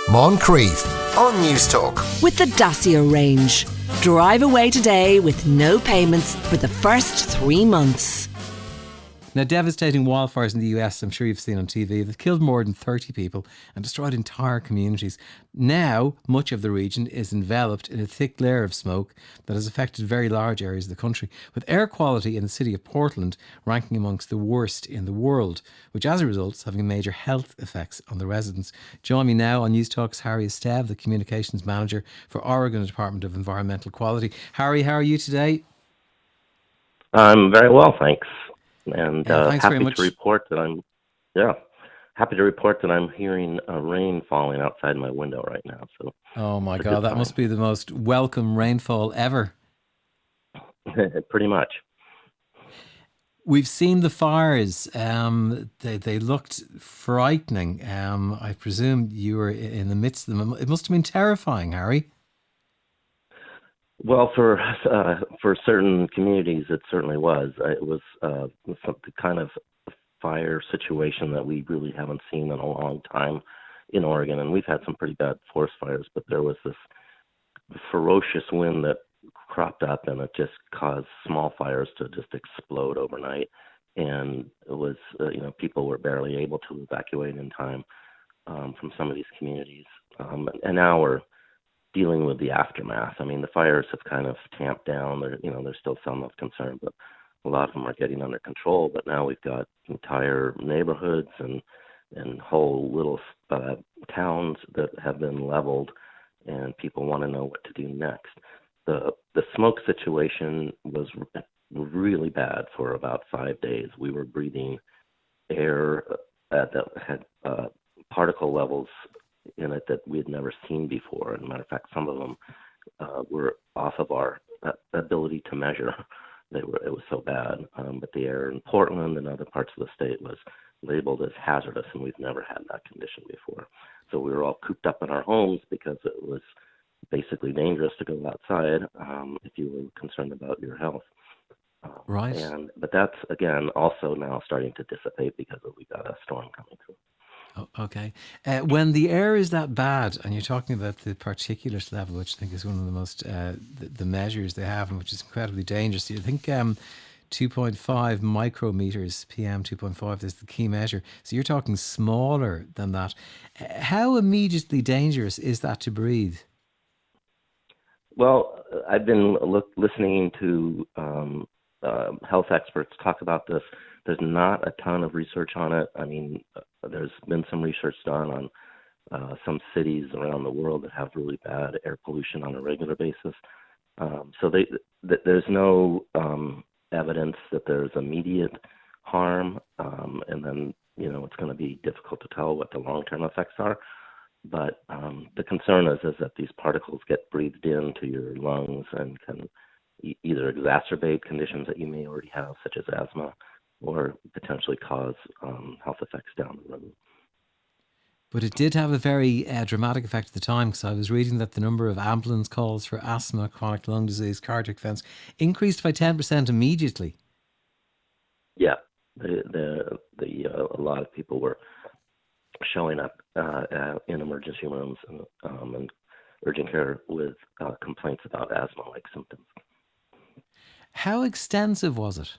Moncrief on News Talk. With the Dacia range. Drive away today with no payments for the first 3 months. Now, devastating wildfires in the US, I'm sure you've seen on TV, they've killed more than 30 people and destroyed entire communities. Now, much of the region is enveloped in a thick layer of smoke that has affected very large areas of the country, with air quality in the city of Portland ranking amongst the worst in the world, which as a result is having major health effects on the residents. Join me now on News Talk's Harry Esteve, the Communications Manager for Oregon Department of Environmental Quality. Harry, how are you today? I'm very well, thanks. And happy to report that I'm hearing rain falling outside my window right now. So, oh my God, that must be the most welcome rainfall ever. Pretty much. We've seen the fires. They looked frightening. I presume you were in the midst of them. It must have been terrifying, Harry. Well, for certain communities, it certainly was. It was some kind of fire situation that we really haven't seen in a long time in Oregon, and we've had some pretty bad forest fires. But there was this ferocious wind that cropped up, and it just caused small fires to just explode overnight. And it was, people were barely able to evacuate in time from some of these communities, and now we're dealing with the aftermath. I mean, the fires have kind of tamped down. There's still some of concern, but a lot of them are getting under control. But now we've got entire neighborhoods and whole little towns that have been leveled, and people want to know what to do next. The smoke situation was really bad for about 5 days. We were breathing air that had particle levels in it that we had never seen before. As a matter of fact, some of them were off of our ability to measure. It was so bad. But the air in Portland and other parts of the state was labeled as hazardous, and we've never had that condition before. So we were all cooped up in our homes because it was basically dangerous to go outside if you were concerned about your health. Right. But that's, again, also now starting to dissipate because we've got a storm coming through. Oh, okay. When the air is that bad, and you're talking about the particulate level, which I think is one of the most, the measures they have, and which is incredibly dangerous. You think 2.5 micrometers, PM 2.5 is the key measure. So you're talking smaller than that. How immediately dangerous is that to breathe? Well, I've been listening to health experts talk about this. There's not a ton of research on it. I mean, there's been some research done on some cities around the world that have really bad air pollution on a regular basis. So there's no evidence that there's immediate harm, and then it's going to be difficult to tell what the long-term effects are. But the concern is that these particles get breathed into your lungs and can either exacerbate conditions that you may already have, such as asthma, or potentially cause health effects down the road. But it did have a very dramatic effect at the time, because I was reading that the number of ambulance calls for asthma, chronic lung disease, cardiac events increased by 10% immediately. Yeah, a lot of people were showing up in emergency rooms and urgent care with complaints about asthma-like symptoms. How extensive was it?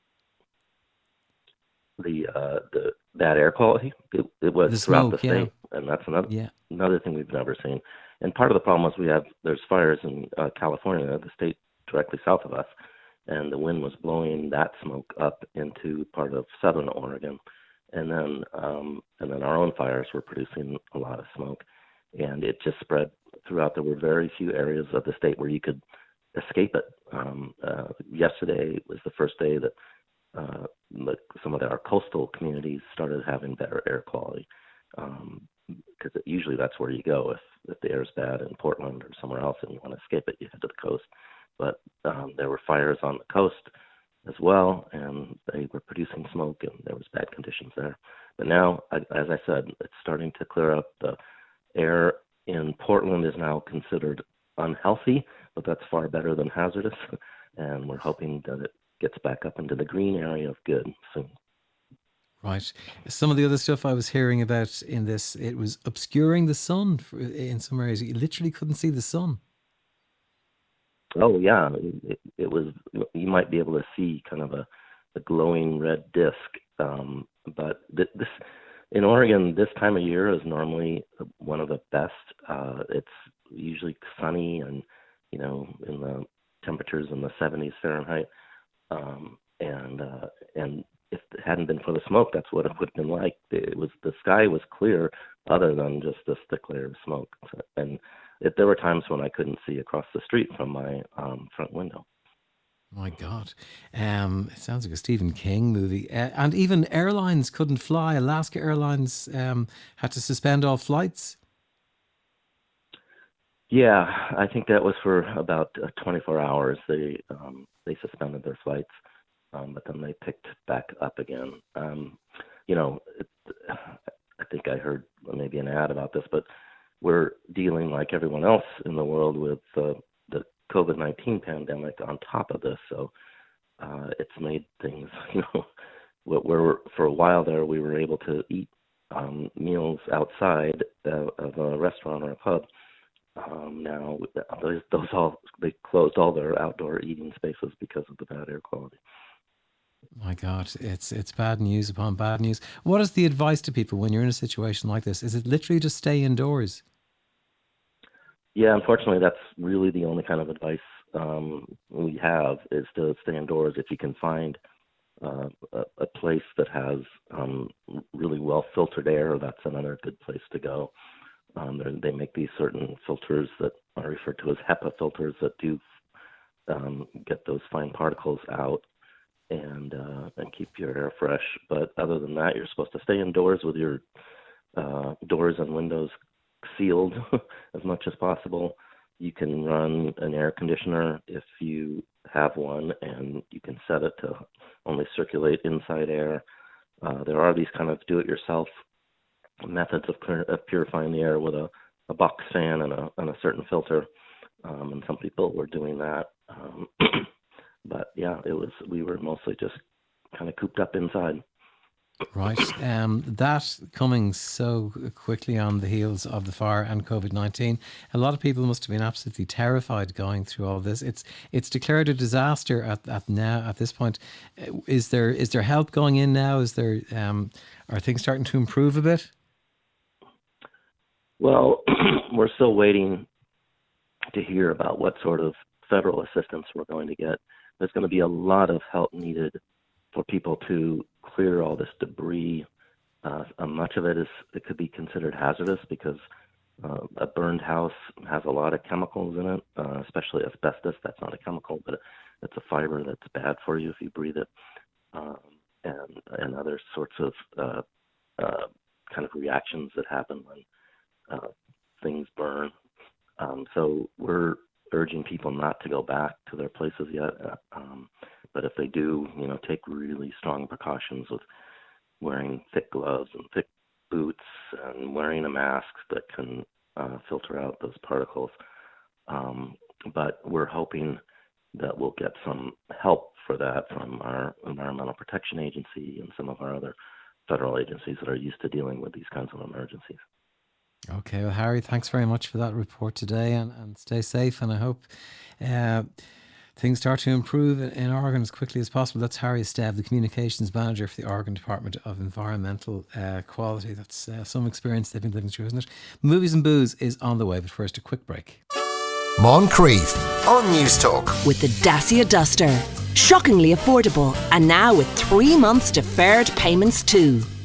The bad air quality, it was the throughout smoke, the state, and that's another thing we've never seen. And part of the problem is there's fires in California, the state directly south of us, and the wind was blowing that smoke up into part of southern Oregon, and then our own fires were producing a lot of smoke, and it just spread throughout. There were very few areas of the state where you could escape it. Yesterday was the first day that some of our coastal communities started having better air quality, because usually that's where you go if the air is bad in Portland or somewhere else and you want to escape it, you head to the coast. But there were fires on the coast as well, and they were producing smoke, and there was bad conditions there. But now, as I said, it's starting to clear up. The air in Portland is now considered unhealthy, but that's far better than hazardous, and we're hoping that it gets back up into the green area of good soon. Right. Some of the other stuff I was hearing about in this, it was obscuring the sun in some areas. You literally couldn't see the sun. Oh yeah, it was. You might be able to see kind of a glowing red disc, but this in Oregon this time of year is normally one of the best. It's usually sunny and in the temperatures in the 70s Fahrenheit, and if it hadn't been for the smoke, that's what it would have been like. The sky was clear, other than just this thick layer of smoke, and there were times when I couldn't see across the street from my front window. My God. It sounds like a Stephen King movie. And even airlines couldn't fly. Alaska Airlines had to suspend all flights. Yeah, I think that was for about 24 hours. They suspended their flights, but then they picked back up again. I think I heard maybe an ad about this, but we're dealing like everyone else in the world with the COVID-19 pandemic on top of this. So it's made things, where for a while there we were able to eat meals outside of a restaurant or a pub. Now they closed all their outdoor eating spaces because of the bad air quality. My God, it's bad news upon bad news. What is the advice to people when you're in a situation like this? Is it literally just stay indoors? Yeah, unfortunately, that's really the only kind of advice we have, is to stay indoors. If you can find a place that has really well filtered air, that's another good place to go. They make these certain filters that are referred to as HEPA filters that do get those fine particles out and keep your air fresh. But other than that, you're supposed to stay indoors with your doors and windows sealed as much as possible. You can run an air conditioner if you have one, and you can set it to only circulate inside air. There are these kind of do-it-yourself methods of purifying the air with a box fan and a certain filter, and some people were doing that. But yeah, we were mostly just kind of cooped up inside. Right. That coming so quickly on the heels of the fire and COVID-19, a lot of people must have been absolutely terrified going through all this. It's declared a disaster at this point. Is there help going in now? Are things starting to improve a bit? Well, we're still waiting to hear about what sort of federal assistance we're going to get. There's going to be a lot of help needed for people to clear all this debris. Much of it could be considered hazardous because a burned house has a lot of chemicals in it, especially asbestos. That's not a chemical, but it's a fiber that's bad for you if you breathe it, and other sorts of kind of reactions that happen when things burn. So we're urging people not to go back to their places yet. But if they do, take really strong precautions with wearing thick gloves and thick boots and wearing a mask that can filter out those particles. But we're hoping that we'll get some help for that from our Environmental Protection Agency and some of our other federal agencies that are used to dealing with these kinds of emergencies. Okay, well, Harry, thanks very much for that report today, and stay safe. And I hope things start to improve in Oregon as quickly as possible. That's Harry Stev, the Communications Manager for the Oregon Department of Environmental Quality. That's some experience they've been living through, isn't it? Movies and Booze is on the way, but first a quick break. Moncrief on News Talk. With the Dacia Duster. Shockingly affordable, and now with 3 months deferred payments too.